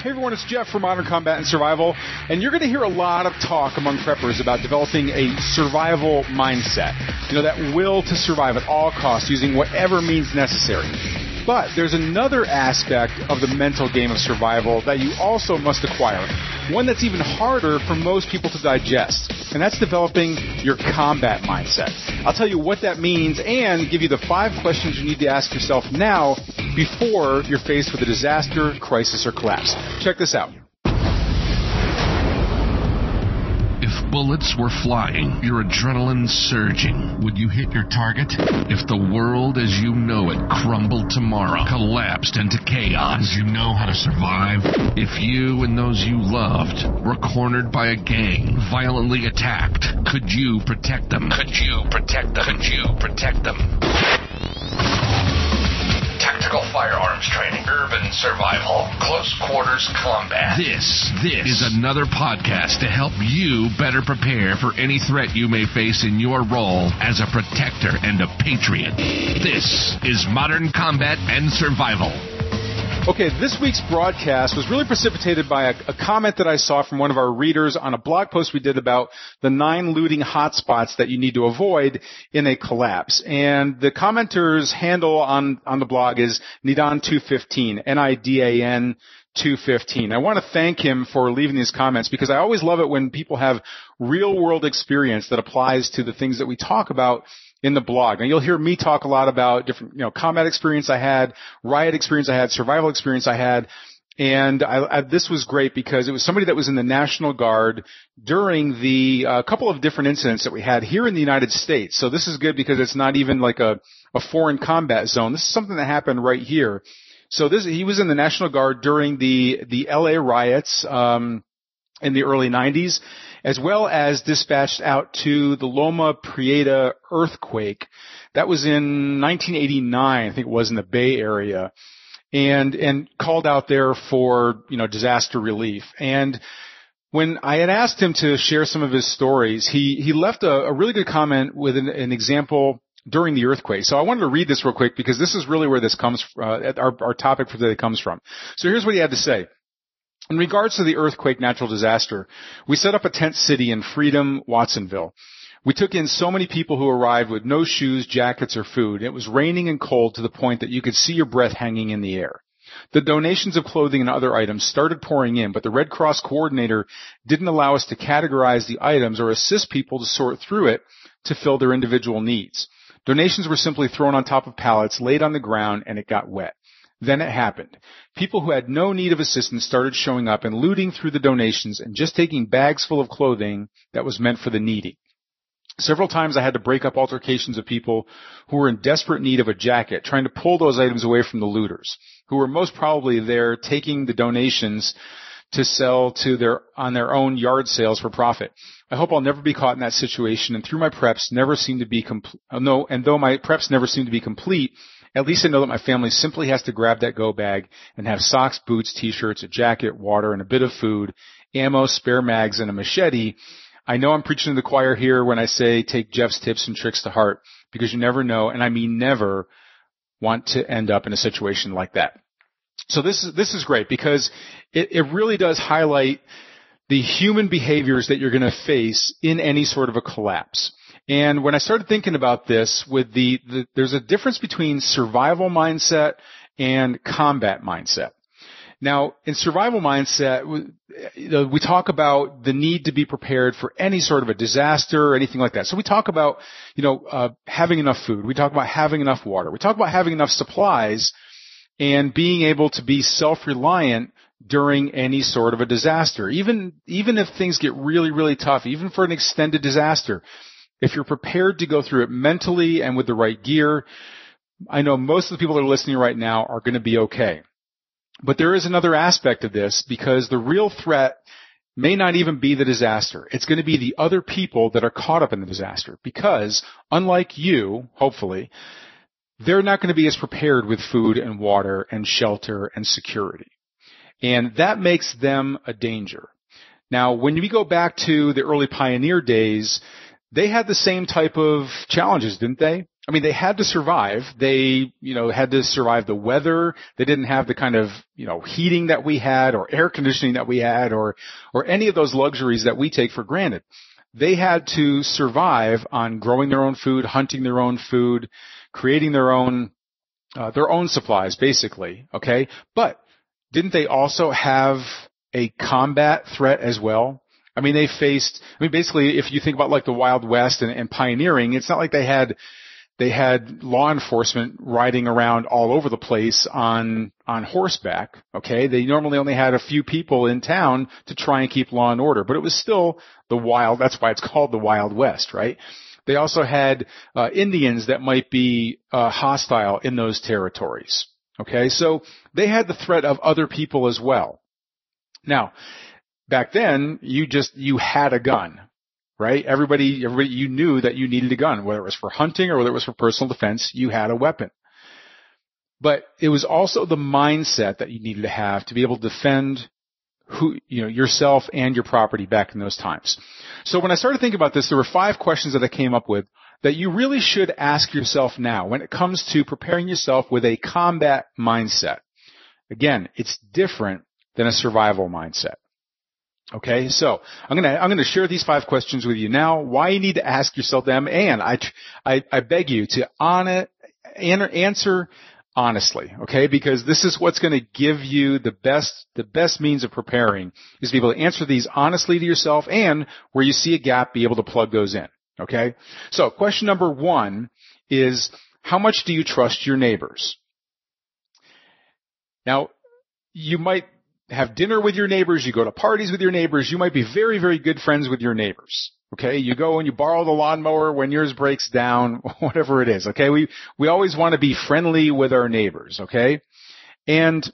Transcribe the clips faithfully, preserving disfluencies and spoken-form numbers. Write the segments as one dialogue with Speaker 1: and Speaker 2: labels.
Speaker 1: Hey everyone, it's Jeff from Modern Combat and Survival, and you're going to hear a lot of talk among preppers about developing a survival mindset. You know, that will to survive at all costs using whatever means necessary. But there's another aspect of the mental game of survival that you also must acquire, one that's even harder for most people to digest, and that's developing your combat mindset. I'll tell you what that means and give you the five questions you need to ask yourself now before you're faced with a disaster, crisis, or collapse. Check this out.
Speaker 2: If bullets were flying, your adrenaline surging, would you hit your target? If the world as you know it crumbled tomorrow, collapsed into chaos, would you know how to survive? If you and those you loved were cornered by a gang, violently attacked, could you protect them? Could you protect them? Could you protect them? Tactical firearms training, urban survival, close quarters combat. This, this is another podcast to help you better prepare for any threat you may face in your role as a protector and a patriot. This is Modern Combat and Survival.
Speaker 1: Okay, this week's broadcast was really precipitated by a, a comment that I saw from one of our readers on a blog post we did about the nine looting hotspots that you need to avoid in a collapse. And the commenter's handle on, on the blog is Nidan two fifteen, N I D A N two fifteen. I want to thank him for leaving these comments because I always love it when people have real-world experience that applies to the things that we talk about in the blog. Now, you'll hear me talk a lot about different, you know, combat experience I had, riot experience I had, survival experience I had, and I, I, this was great because it was somebody that was in the National Guard during the uh, couple of different incidents that we had here in the United States. So this is good because it's not even like a, a foreign combat zone. This is something that happened right here. So this, he was in the National Guard during the the L A riots um, in the early nineties. As well as dispatched out to the Loma Prieta earthquake. That was in nineteen eighty-nine, I think it was, in the Bay Area, and and called out there for, you know, disaster relief. And when I had asked him to share some of his stories, he he left a, a really good comment with an, an example during the earthquake. So I wanted to read this real quick because this is really where this comes, uh, our, our topic for today comes from. So here's what he had to say. In regards to the earthquake natural disaster, we set up a tent city in Freedom, Watsonville. We took in so many people who arrived with no shoes, jackets, or food. It was raining and cold to the point that you could see your breath hanging in the air. The donations of clothing and other items started pouring in, but the Red Cross coordinator didn't allow us to categorize the items or assist people to sort through it to fill their individual needs. Donations were simply thrown on top of pallets, laid on the ground, and it got wet. Then it happened. People who had no need of assistance started showing up and looting through the donations and just taking bags full of clothing that was meant for the needy. Several times I had to break up altercations of people who were in desperate need of a jacket, trying to pull those items away from the looters, who were most probably there taking the donations to sell to their on their own yard sales for profit. I hope I'll never be caught in that situation, and through my preps never seem to be complete. No, and though my preps never seem to be complete, at least I know that my family simply has to grab that go bag and have socks, boots, t-shirts, a jacket, water, and a bit of food, ammo, spare mags, and a machete. I know I'm preaching to the choir here when I say take Jeff's tips and tricks to heart, because you never know, and I mean never, want to end up in a situation like that. So this is this is great because it, it really does highlight the human behaviors that you're going to face in any sort of a collapse. And when I started thinking about this, with the, the there's a difference between survival mindset and combat mindset. Now, in survival mindset, we, we talk about the need to be prepared for any sort of a disaster or anything like that. So we talk about, you know, uh, having enough food. We talk about having enough water. We talk about having enough supplies and being able to be self-reliant during any sort of a disaster. Even, even if things get really, really tough, even for an extended disaster, if you're prepared to go through it mentally and with the right gear, I know most of the people that are listening right now are going to be okay. But there is another aspect of this, because the real threat may not even be the disaster. It's going to be the other people that are caught up in the disaster, because unlike you, hopefully, they're not going to be as prepared with food and water and shelter and security. And that makes them a danger. Now, when we go back to the early pioneer days, they had the same type of challenges, didn't they? I mean, they had to survive. They, you know, had to survive the weather. They didn't have the kind of, you know, heating that we had or air conditioning that we had or, or any of those luxuries that we take for granted. They had to survive on growing their own food, hunting their own food, creating their own, uh, their own supplies, basically. Okay. But didn't they also have a combat threat as well? I mean, they faced, I mean, basically, if you think about like the Wild West and, and pioneering, it's not like they had, They had law enforcement riding around all over the place on, on horseback. Okay. They normally only had a few people in town to try and keep law and order, but it was still the wild, that's why it's called the Wild West, right? They also had, uh, Indians that might be, uh, hostile in those territories. Okay. So they had the threat of other people as well. Now, back then, you just, you had a gun. Right? Everybody, everybody, you knew that you needed a gun, whether it was for hunting or whether it was for personal defense, you had a weapon. But it was also the mindset that you needed to have to be able to defend who, you know, yourself and your property back in those times. So when I started thinking about this, there were five questions that I came up with that you really should ask yourself now when it comes to preparing yourself with a combat mindset. Again, it's different than a survival mindset. Okay, so I'm gonna I'm gonna share these five questions with you now. Why you need to ask yourself them, and I I, I beg you to on it, answer honestly. Okay, because this is what's going to give you the best the best means of preparing is to be able to answer these honestly to yourself, and where you see a gap, be able to plug those in. Okay, so question number one is, how much do you trust your neighbors? Now, you might have dinner with your neighbors, you go to parties with your neighbors, you might be very, very good friends with your neighbors. Okay, you go and you borrow the lawnmower when yours breaks down, whatever it is. Okay, we, we always want to be friendly with our neighbors. Okay, and,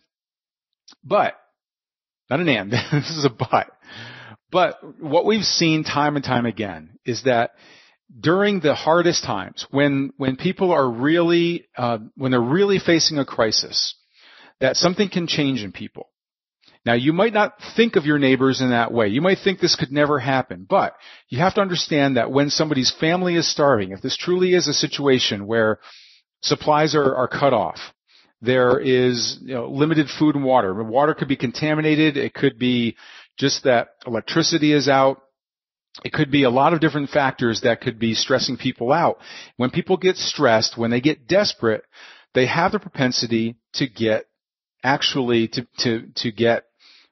Speaker 1: but, not an and, this is a but. But what we've seen time and time again is that during the hardest times, when, when people are really, uh, when they're really facing a crisis, that something can change in people. Now, you might not think of your neighbors in that way. You might think this could never happen, but you have to understand that when somebody's family is starving, if this truly is a situation where supplies are, are cut off, there is, you know, limited food and water. Water could be contaminated. It could be just that electricity is out. It could be a lot of different factors that could be stressing people out. When people get stressed, when they get desperate, they have the propensity to get actually to to to get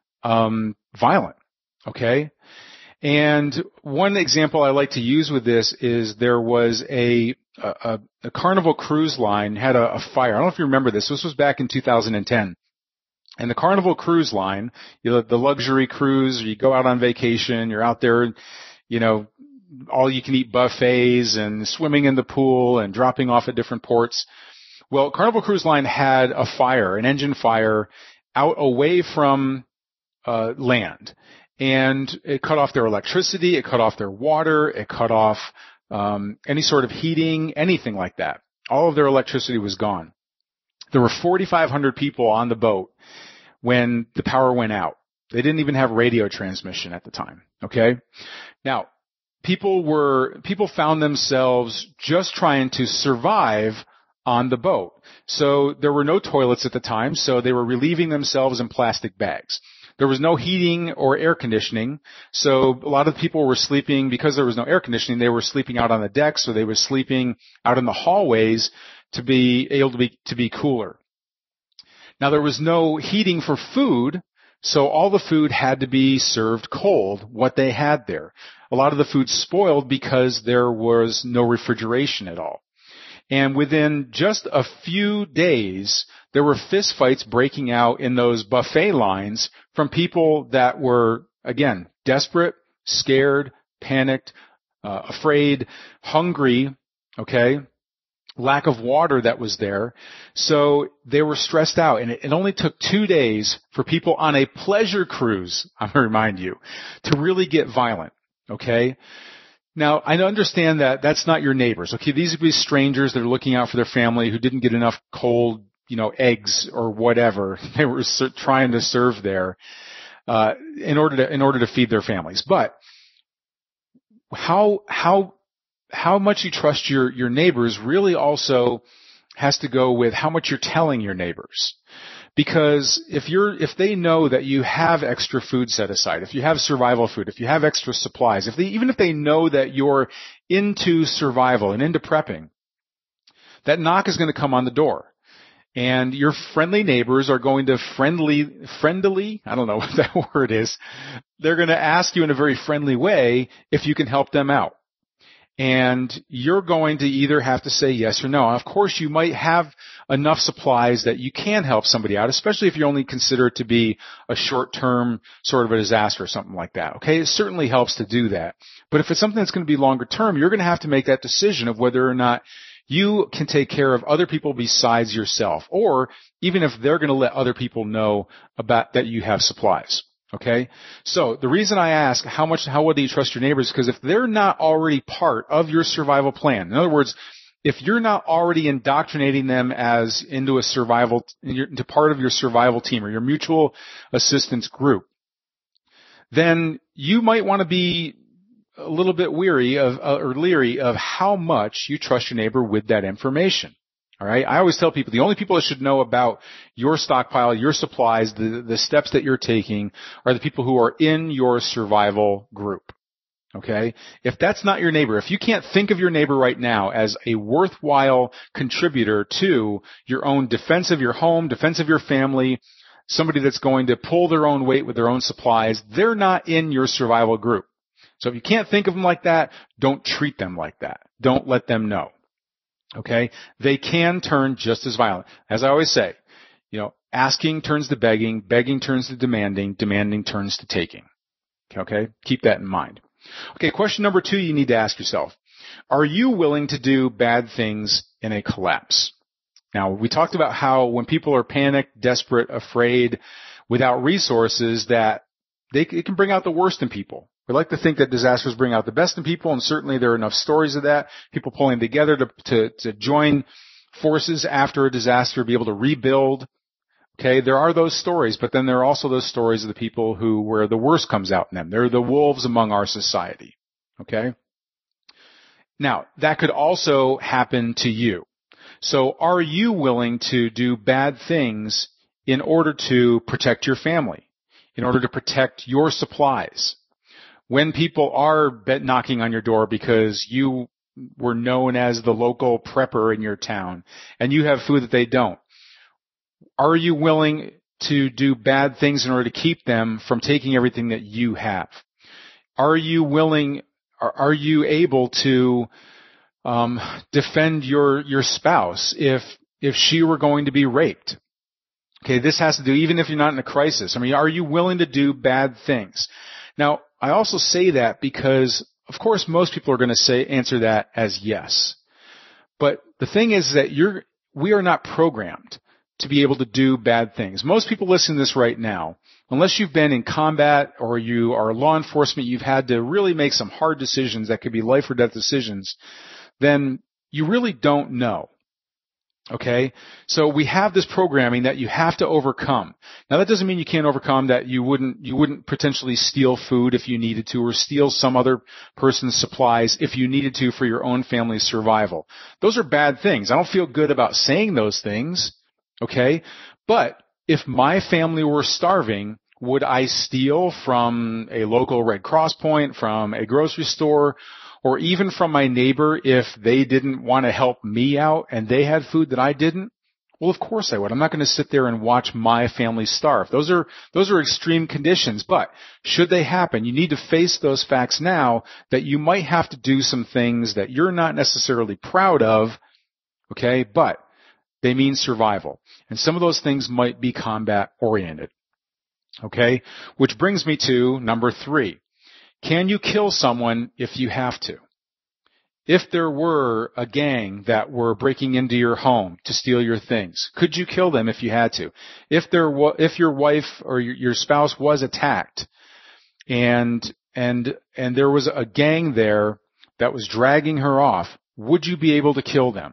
Speaker 1: um violent. Okay? And one example I like to use with this is there was a a, a Carnival Cruise Line had a, a fire. I don't know if you remember this. This was back in two thousand ten. And the Carnival Cruise Line, you know, the luxury cruise, you go out on vacation, you're out there, you know, all you can eat buffets and swimming in the pool and dropping off at different ports. Well, Carnival Cruise Line had a fire, an engine fire, out away from uh land. And it cut off their electricity, it cut off their water, it cut off um any sort of heating, anything like that. All of their electricity was gone. There were forty-five hundred people on the boat when the power went out. They didn't even have radio transmission at the time, okay? Now, people were, people found themselves just trying to survive on the boat. So there were no toilets at the time, so they were relieving themselves in plastic bags. There was no heating or air conditioning, so a lot of people were sleeping, because there was no air conditioning, they were sleeping out on the decks, or they were sleeping out in the hallways to be able to be, to be cooler. Now there was no heating for food, so all the food had to be served cold, what they had there. A lot of the food spoiled because there was no refrigeration at all. And within just a few days, there were fistfights breaking out in those buffet lines from people that were, again, desperate, scared, panicked, uh, afraid, hungry, okay, lack of water that was there. So they were stressed out. And it, it only took two days for people on a pleasure cruise, I'm going to remind you, to really get violent, okay? Now, I understand that that's not your neighbors. Okay, these would be strangers that are looking out for their family who didn't get enough cold, you know, eggs or whatever they were ser- trying to serve there uh, in order to in order to feed their families. But how how how much you trust your, your neighbors really also has to go with how much you're telling your neighbors. Because if you're, if they know that you have extra food set aside, if you have survival food, if you have extra supplies, if they, even if they know that you're into survival and into prepping, that knock is going to come on the door. And your friendly neighbors are going to friendly, friendly, I don't know what that word is. They're going to ask you in a very friendly way if you can help them out. And you're going to either have to say yes or no. Of course, you might have enough supplies that you can help somebody out, especially if you only consider it to be a short-term sort of a disaster or something like that. Okay, it certainly helps to do that. But if it's something that's going to be longer term, you're going to have to make that decision of whether or not you can take care of other people besides yourself, or even if they're going to let other people know about that you have supplies. Okay? So the reason I ask how much, how well do you trust your neighbors? Because if they're not already part of your survival plan, in other words, if you're not already indoctrinating them as into a survival, into part of your survival team or your mutual assistance group, then you might want to be a little bit weary of, uh, or leery of how much you trust your neighbor with that information. All right. I always tell people the only people that should know about your stockpile, your supplies, the, the steps that you're taking are the people who are in your survival group. Okay. If that's not your neighbor, if you can't think of your neighbor right now as a worthwhile contributor to your own defense of your home, defense of your family, somebody that's going to pull their own weight with their own supplies, they're not in your survival group. So if you can't think of them like that, don't treat them like that. Don't let them know. Okay? They can turn just as violent. As I always say, you know, asking turns to begging, begging turns to demanding, demanding turns to taking. Okay? Keep that in mind. Okay, question number two you need to ask yourself. Are you willing to do bad things in a collapse? Now, we talked about how when people are panicked, desperate, afraid, without resources, that they it can bring out the worst in people. We like to think that disasters bring out the best in people, and certainly there are enough stories of that. People pulling together to, to, to join forces after a disaster, be able to rebuild. Okay, there are those stories, but then there are also those stories of the people who, where the worst comes out in them. They're the wolves among our society. Okay? Now, that could also happen to you. So are you willing to do bad things in order to protect your family, in order to protect your supplies? When people are knocking on your door because you were known as the local prepper in your town and you have food that they don't, are you willing to do bad things in order to keep them from taking everything that you have? Are you willing, are, are you able to um, defend your your spouse if if she were going to be raped? Okay, this has to do, even if you're not in a crisis. I mean, are you willing to do bad things? Now, I also say that because, of course, most people are going to say, answer that as yes. But the thing is that you're, we are not programmed to be able to do bad things. Most people listening to this right now, unless you've been in combat or you are law enforcement, you've had to really make some hard decisions that could be life or death decisions, then you really don't know. Okay? So we have this programming that you have to overcome. Now that doesn't mean you can't overcome that you wouldn't, you wouldn't potentially steal food if you needed to, or steal some other person's supplies if you needed to for your own family's survival. Those are bad things. I don't feel good about saying those things. Okay? But if my family were starving, would I steal from a local Red Cross point, from a grocery store, or even from my neighbor if they didn't want to help me out and they had food that I didn't? Well, of course I would. I'm not going to sit there and watch my family starve. Those are, those are extreme conditions, but should they happen, you need to face those facts now that you might have to do some things that you're not necessarily proud of, okay, but they mean survival. And some of those things might be combat oriented. Okay? Which brings me to number three. Can you kill someone if you have to? If there were a gang that were breaking into your home to steal your things, could you kill them if you had to? If there wa- if your wife or your, your spouse was attacked and and and there was a gang there that was dragging her off, would you be able to kill them?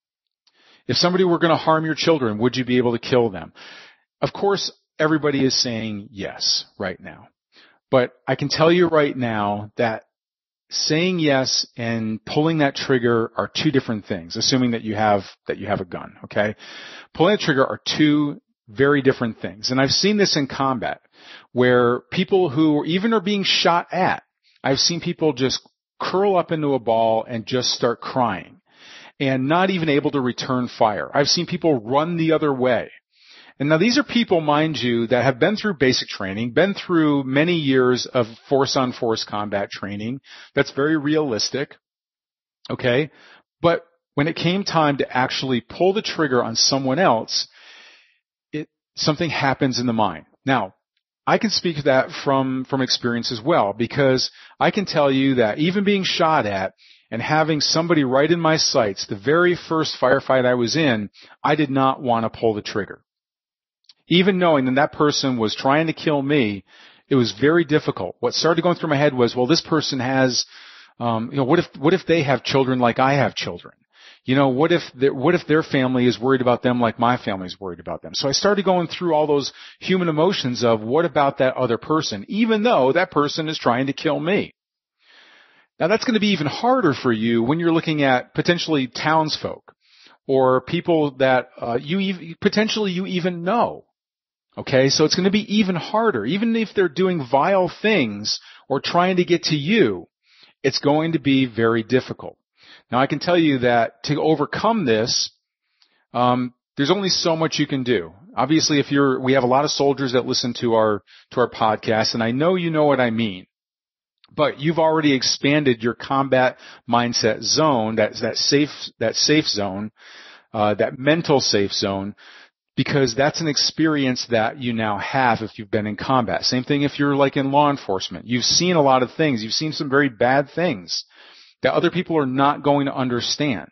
Speaker 1: If somebody were going to harm your children, would you be able to kill them? Of course, everybody is saying yes right now. But I can tell you right now that saying yes and pulling that trigger are two different things, assuming that you have, that you have a gun, okay? Pulling the trigger are two very different things. And I've seen this in combat where people who even are being shot at, I've seen people just curl up into a ball and just start crying and not even able to return fire. I've seen people run the other way. And now these are people, mind you, that have been through basic training, been through many years of force-on-force combat training. That's very realistic. Okay? But when it came time to actually pull the trigger on someone else, it, something happens in the mind. Now, I can speak to that from, from experience as well, because I can tell you that even being shot at and having somebody right in my sights, the very first firefight I was in, I did not want to pull the trigger. Even knowing that that person was trying to kill me, it was very difficult. What started going through my head was, well, this person has, um, you know, what if, what if they have children like I have children? You know, what if, what if their family is worried about them like my family is worried about them? So I started going through all those human emotions of what about that other person, even though that person is trying to kill me. Now that's going to be even harder for you when you're looking at potentially townsfolk or people that uh, you potentially you even know. Okay, so it's going to be even harder. Even if they're doing vile things or trying to get to you, it's going to be very difficult. Now, I can tell you that to overcome this, um, there's only so much you can do. Obviously, if you're, we have a lot of soldiers that listen to our to our podcast, and I know you know what I mean. But you've already expanded your combat mindset zone, that that safe that safe zone, uh, that mental safe zone. Because that's an experience that you now have if you've been in combat. Same thing if you're like in law enforcement. You've seen a lot of things. You've seen some very bad things that other people are not going to understand.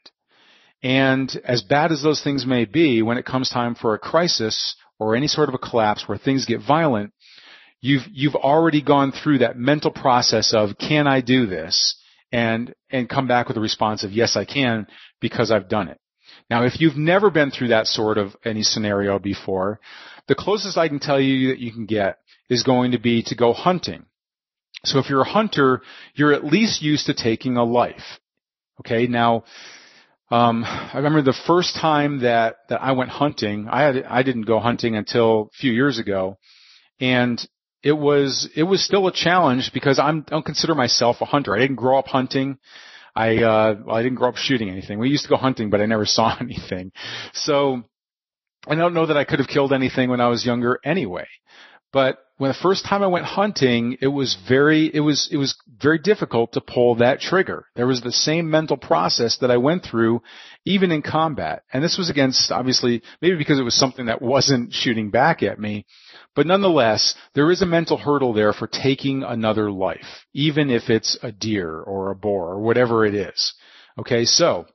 Speaker 1: And as bad as those things may be, when it comes time for a crisis or any sort of a collapse where things get violent, you've, you've already gone through that mental process of, can I do this? And, and come back with a response of, yes, I can, because I've done it. Now, if you've never been through that sort of any scenario before, the closest I can tell you that you can get is going to be to go hunting. So if you're a hunter, you're at least used to taking a life. Okay, now, um, I remember the first time that, that I went hunting, I had, I didn't go hunting until a few years ago, and it was, it was still a challenge because I'm, I don't consider myself a hunter. I didn't grow up hunting. I, uh, well, I didn't grow up shooting anything. We used to go hunting, but I never saw anything. So I don't know that I could have killed anything when I was younger anyway. But when the first time I went hunting, it was very, it was, it was very difficult to pull that trigger. There was the same mental process that I went through even in combat. And this was against, obviously, maybe because it was something that wasn't shooting back at me. But nonetheless, there is a mental hurdle there for taking another life, even if it's a deer or a boar or whatever it is. Okay, so,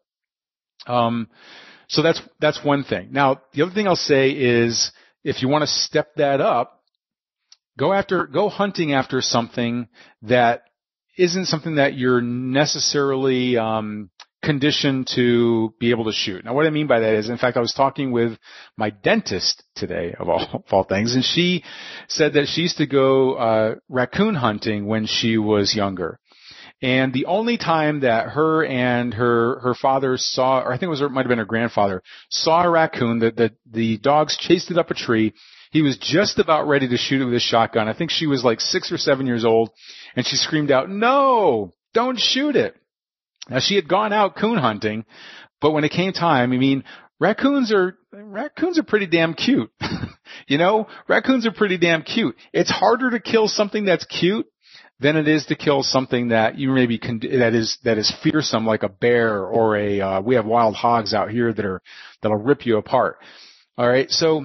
Speaker 1: um, so that's, that's one thing. Now, the other thing I'll say is if you want to step that up, go after, go hunting after something that isn't something that you're necessarily, um, conditioned to be able to shoot. Now, what I mean by that is, in fact, I was talking with my dentist today, of all, of all things, and she said that she used to go uh, raccoon hunting when she was younger. And the only time that her and her her father saw, or I think it was, it might have been her grandfather, saw a raccoon, that the, the dogs chased it up a tree. He was just about ready to shoot it with his shotgun. I think she was like six or seven years old, and she screamed out, "No, don't shoot it." Now, she had gone out coon hunting, but when it came time, I mean, raccoons are, raccoons are pretty damn cute. You know, raccoons are pretty damn cute. It's harder to kill something that's cute than it is to kill something that you maybe can, that is, that is fearsome, like a bear or a, uh, we have wild hogs out here that are, that'll rip you apart. All right. So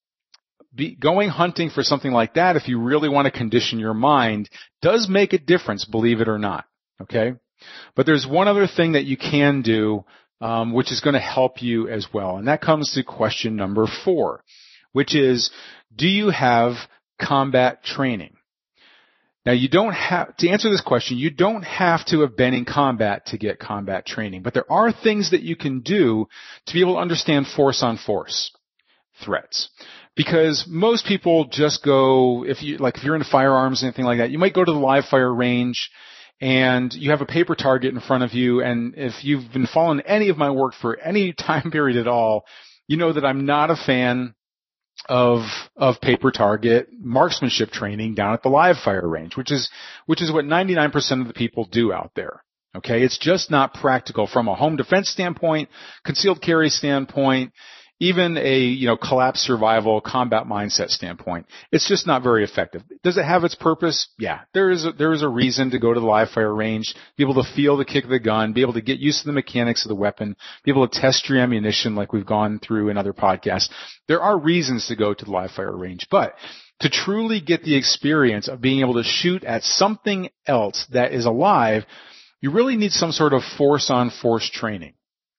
Speaker 1: be, going hunting for something like that, if you really want to condition your mind, does make a difference, believe it or not. Okay. But there's one other thing that you can do, um, which is going to help you as well. And that comes to question number four, which is, do you have combat training? Now, you don't have, to answer this question, you don't have to have been in combat to get combat training, but there are things that you can do to be able to understand force on force threats. Because most people just go, if you, like if you're into firearms or anything like that, you might go to the live fire range and you have a paper target in front of you, and if you've been following any of my work for any time period at all, you know that I'm not a fan of of paper target marksmanship training down at the live fire range, which is which is what ninety-nine percent of the people do out there. Okay, it's just not practical from a home defense standpoint, concealed carry standpoint, even a, you know, collapse survival combat mindset standpoint. It's just not very effective. Does it have its purpose? Yeah. There is a, there is a reason to go to the live fire range, be able to feel the kick of the gun, be able to get used to the mechanics of the weapon, be able to test your ammunition like we've gone through in other podcasts. There are reasons to go to the live fire range, but to truly get the experience of being able to shoot at something else that is alive, you really need some sort of force-on-force training.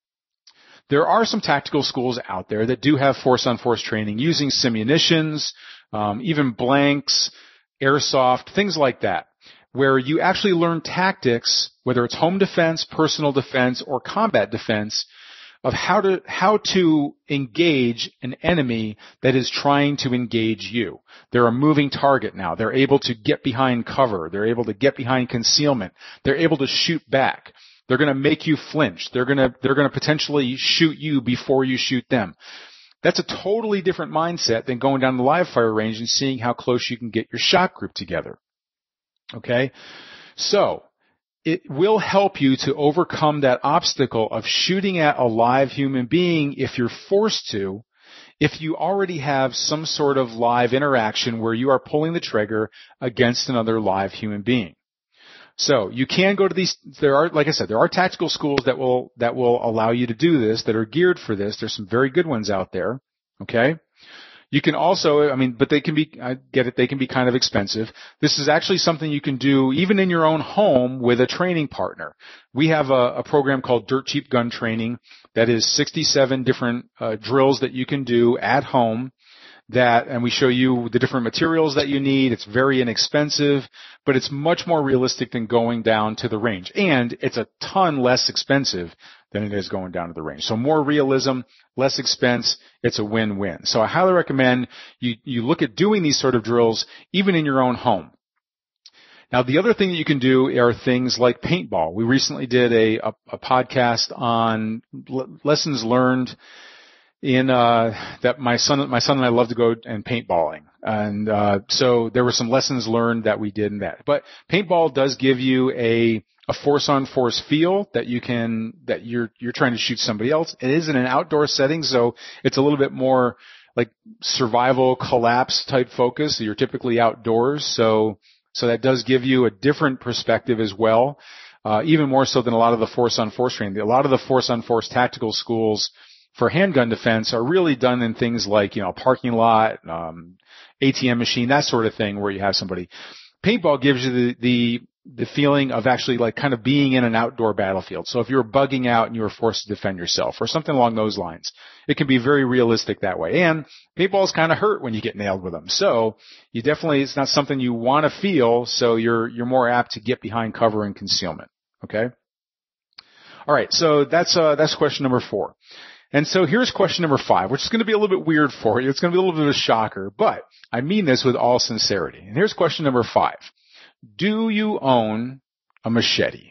Speaker 1: There are some tactical schools out there that do have force-on-force training using simunitions, um, even blanks, airsoft, things like that, where you actually learn tactics, whether it's home defense, personal defense, or combat defense, of how to how to engage an enemy that is trying to engage you. They're a moving target now. They're able to get behind cover. They're able to get behind concealment. They're able to shoot back. They're going to make you flinch. They're going to they're going to potentially shoot you before you shoot them. That's a totally different mindset than going down the live fire range and seeing how close you can get your shot group together. Okay? So, it will help you to overcome that obstacle of shooting at a live human being if you're forced to, if you already have some sort of live interaction where you are pulling the trigger against another live human being. So you can go to these, there are, like I said, there are tactical schools that will, that will allow you to do this, that are geared for this. There's some very good ones out there. Okay? You can also, I mean, but they can be, I get it, they can be kind of expensive. This is actually something you can do even in your own home with a training partner. We have a, a program called Dirt Cheap Gun Training that is sixty-seven different uh, drills that you can do at home. That, and we show you the different materials that you need. It's very inexpensive, but it's much more realistic than going down to the range. And it's a ton less expensive than it is going down to the range. So more realism, less expense, it's a win-win. So I highly recommend you, you look at doing these sort of drills even in your own home. Now, the other thing that you can do are things like paintball. We recently did a, a, a podcast on l- lessons learned in uh that my son my son and I love to go and paintballing. And uh so there were some lessons learned that we did in that. But paintball does give you a a force on force feel that you can that you're you're trying to shoot somebody else. It is in an outdoor setting, so it's a little bit more like survival collapse type focus. So you're typically outdoors, so so that does give you a different perspective as well. Uh even more so than a lot of the force on force training. A lot of the force on force tactical schools for handgun defense are really done in things like, you know, parking lot, um, A T M machine, that sort of thing where you have somebody. Paintball gives you the, the, the feeling of actually like kind of being in an outdoor battlefield. So if you're bugging out and you were forced to defend yourself or something along those lines, it can be very realistic that way. And paintballs kind of hurt when you get nailed with them. So you definitely, it's not something you want to feel. So you're, you're more apt to get behind cover and concealment. Okay. All right. So that's, uh, that's question number four. And so here's question number five, which is going to be a little bit weird for you. It's going to be a little bit of a shocker, but I mean this with all sincerity. And here's question number five. Do you own a machete?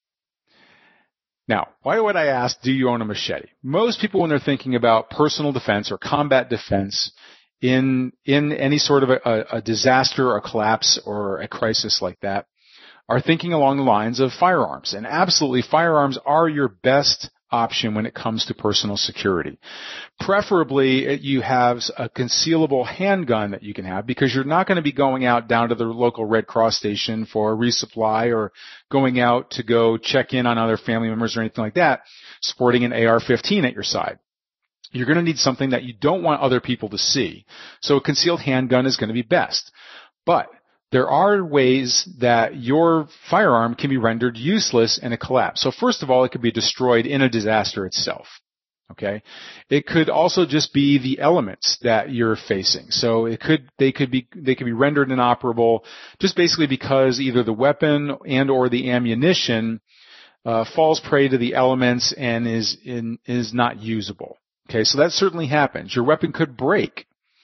Speaker 1: Now, why would I ask, do you own a machete? Most people, when they're thinking about personal defense or combat defense in, in any sort of a, a disaster, a collapse, or a crisis like that, are thinking along the lines of firearms. And absolutely, firearms are your best option when it comes to personal security. Preferably, you have a concealable handgun that you can have because you're not going to be going out down to the local Red Cross station for a resupply or going out to go check in on other family members or anything like that, sporting an A R fifteen at your side. You're going to need something that you don't want other people to see. So a concealed handgun is going to be best. But there are ways that your firearm can be rendered useless in a collapse. So first of all, it could be destroyed in a disaster itself. Okay. It could also just be the elements that you're facing. So it could, they could be, they could be rendered inoperable just basically because either the weapon and or the ammunition, uh, falls prey to the elements and is in, is not usable. Okay. So that certainly happens. Your weapon could break.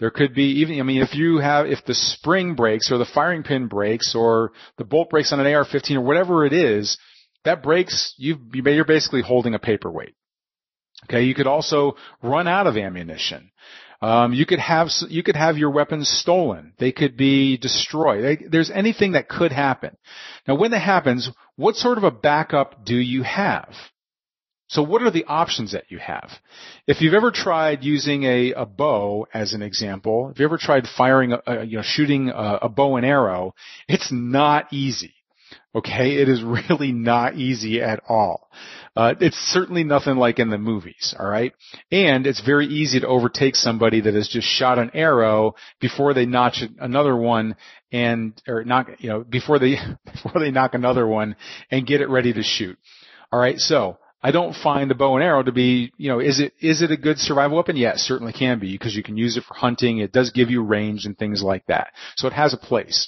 Speaker 1: There could be even, I mean, if you have, if the spring breaks or the firing pin breaks or the bolt breaks on an A R fifteen or whatever it is, that breaks, you've, you're basically holding a paperweight. Okay, you could also run out of ammunition. Um, you could have, you could have your weapons stolen. They could be destroyed. They, there's anything that could happen. Now, when that happens, what sort of a backup do you have? So what are the options that you have? If you've ever tried using a, a bow as an example, if you ever tried firing, a, a, you know, shooting a, a bow and arrow, it's not easy. Okay, it is really not easy at all. Uh, it's certainly nothing like in the movies, all right? And it's very easy to overtake somebody that has just shot an arrow before they notch another one and, or knock, you know, before they, before they knock another one and get it ready to shoot. All right, so I don't find the bow and arrow to be, you know, is it, is it a good survival weapon? Yeah, it certainly can be because you can use it for hunting. It does give you range and things like that. So it has a place.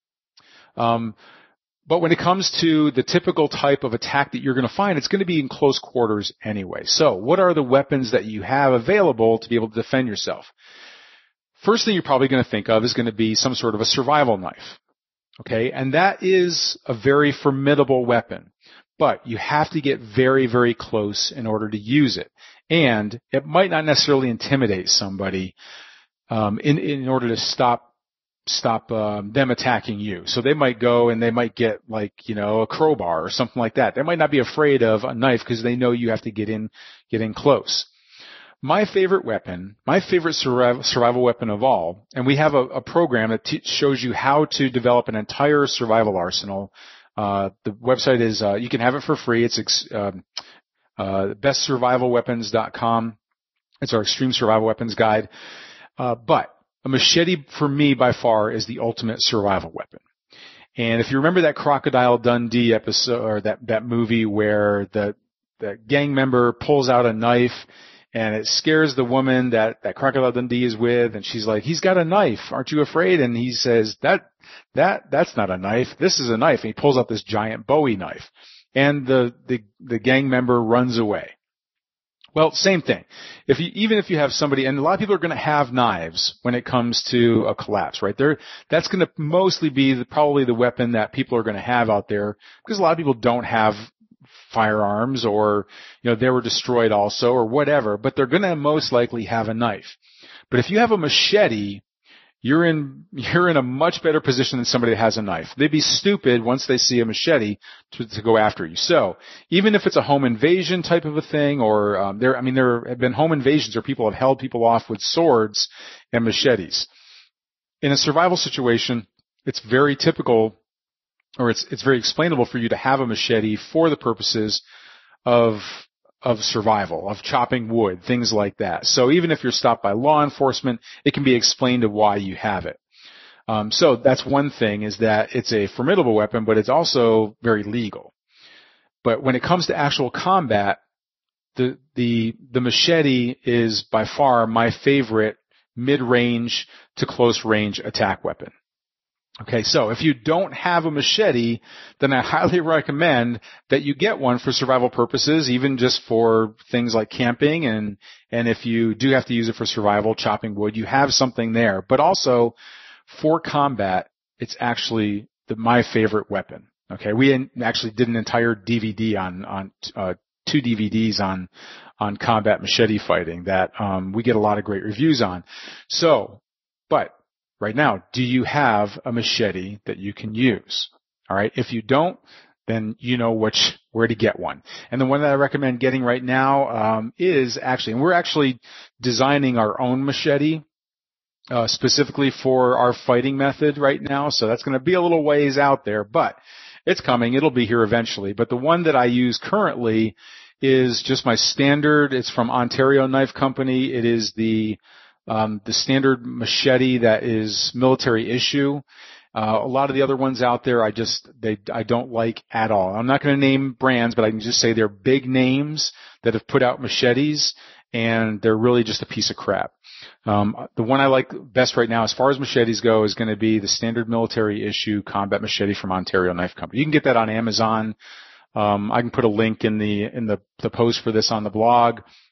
Speaker 1: Um, But when it comes to the typical type of attack that you're going to find, it's going to be in close quarters anyway. So what are the weapons that you have available to be able to defend yourself? First thing you're probably going to think of is going to be some sort of a survival knife. Okay, and that is a very formidable weapon. But you have to get very, very close in order to use it. And it might not necessarily intimidate somebody um, in, in order to stop stop um, them attacking you. So they might go and they might get like, you know, a crowbar or something like that. They might not be afraid of a knife because they know you have to get in, get in close. My favorite weapon, my favorite survival, survival weapon of all, and we have a, a program that t- shows you how to develop an entire survival arsenal. Uh, the website is, uh, you can have it for free. It's ex- um, uh, best survival weapons dot com. It's our extreme survival weapons guide. Uh, but a machete, for me, by far, is the ultimate survival weapon. And if you remember that Crocodile Dundee episode, or that, that movie where the, the gang member pulls out a knife and it scares the woman that, that Crocodile Dundee is with, and she's like, he's got a knife, aren't you afraid? And he says, that, that, that's not a knife, this is a knife. And he pulls out this giant Bowie knife. And the, the, the gang member runs away. Well, same thing. If you, even if you have somebody, and a lot of people are going to have knives when it comes to a collapse, right? They're, that's going to mostly be the, probably the weapon that people are going to have out there, because a lot of people don't have firearms, or, you know, they were destroyed also, or whatever, but they're going to most likely have a knife. But if you have a machete, you're in, you're in a much better position than somebody that has a knife. They'd be stupid once they see a machete to, to go after you. So even if it's a home invasion type of a thing, or um, there, I mean, there have been home invasions where people have held people off with swords and machetes. In a survival situation, it's very typical, or it's it's very explainable for you to have a machete for the purposes of of survival, of chopping wood, things like that. So even if you're stopped by law enforcement, it can be explained to why you have it. Um, so that's one thing, is that it's a formidable weapon, but it's also very legal. But when it comes to actual combat, the the the machete is by far my favorite mid-range to close-range attack weapon. Okay, so if you don't have a machete, then I highly recommend that you get one for survival purposes, even just for things like camping, and and if you do have to use it for survival, chopping wood, you have something there. But also for combat, it's actually the, my favorite weapon. Okay, we in, actually did an entire D V D on on uh, two D V Ds on on combat machete fighting that um, we get a lot of great reviews on. So, but right now, do you have a machete that you can use? All right. If you don't, then you know which, where to get one. And the one that I recommend getting right now, um, is actually, and we're actually designing our own machete, uh, specifically for our fighting method right now. So that's going to be a little ways out there, but it's coming. It'll be here eventually. But the one that I use currently is just my standard. It's from Ontario Knife Company. It is the Um, the standard machete that is military issue. Uh, a lot of the other ones out there, I just, they, I don't like at all. I'm not going to name brands, but I can just say they're big names that have put out machetes, and they're really just a piece of crap. Um, the one I like best right now, as far as machetes go, is going to be the standard military issue combat machete from Ontario Knife Company. You can get that on Amazon. Um, I can put a link in the, in the, the post for this on the blog.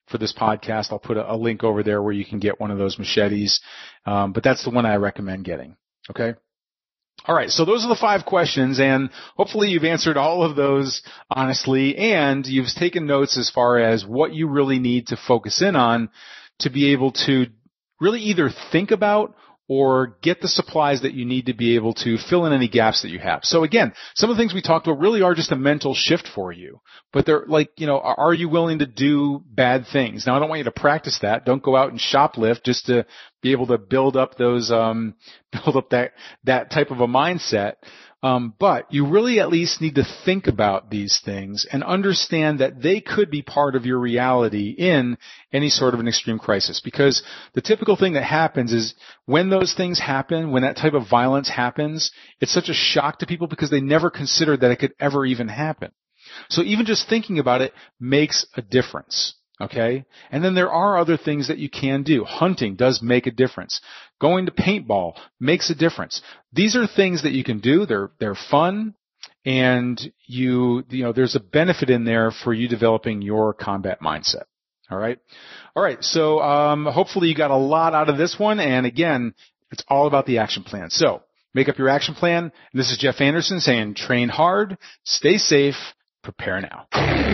Speaker 1: for this podcast. I'll put a, a link over there where you can get one of those machetes. Um, but that's the one I recommend getting. Okay. All right. So those are the five questions, and hopefully you've answered all of those honestly, and you've taken notes as far as what you really need to focus in on to be able to really either think about or get the supplies that you need to be able to fill in any gaps that you have. So again, some of the things we talked about really are just a mental shift for you, but they're like, you know, are you willing to do bad things? Now, I don't want you to practice that. Don't go out and shoplift just to be able to build up those, um, build up that, that type of a mindset. Um, but you really at least need to think about these things and understand that they could be part of your reality in any sort of an extreme crisis. Because the typical thing that happens is when those things happen, when that type of violence happens, it's such a shock to people because they never considered that it could ever even happen. So even just thinking about it makes a difference. Okay? And then there are other things that you can do. Hunting does make a difference. Going to paintball makes a difference. These are things that you can do. They're, they're fun. And you, you know, there's a benefit in there for you developing your combat mindset. All right. All right. So, um, hopefully you got a lot out of this one. And again, it's all about the action plan. So make up your action plan. This is Jeff Anderson saying train hard, stay safe, prepare now.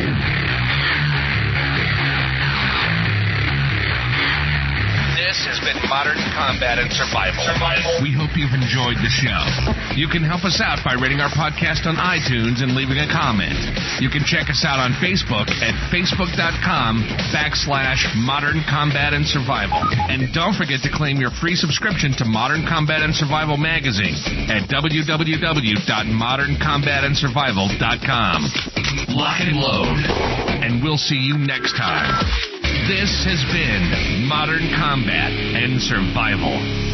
Speaker 2: This has been Modern Combat and Survival. Survival. We hope you've enjoyed the show. You can help us out by rating our podcast on iTunes and leaving a comment. You can check us out on Facebook at facebook.com backslash Modern Combat and Survival. And don't forget to claim your free subscription to Modern Combat and Survival magazine at w w w dot modern combat and survival dot com. Lock and load. And we'll see you next time. This has been Modern Combat and Survival.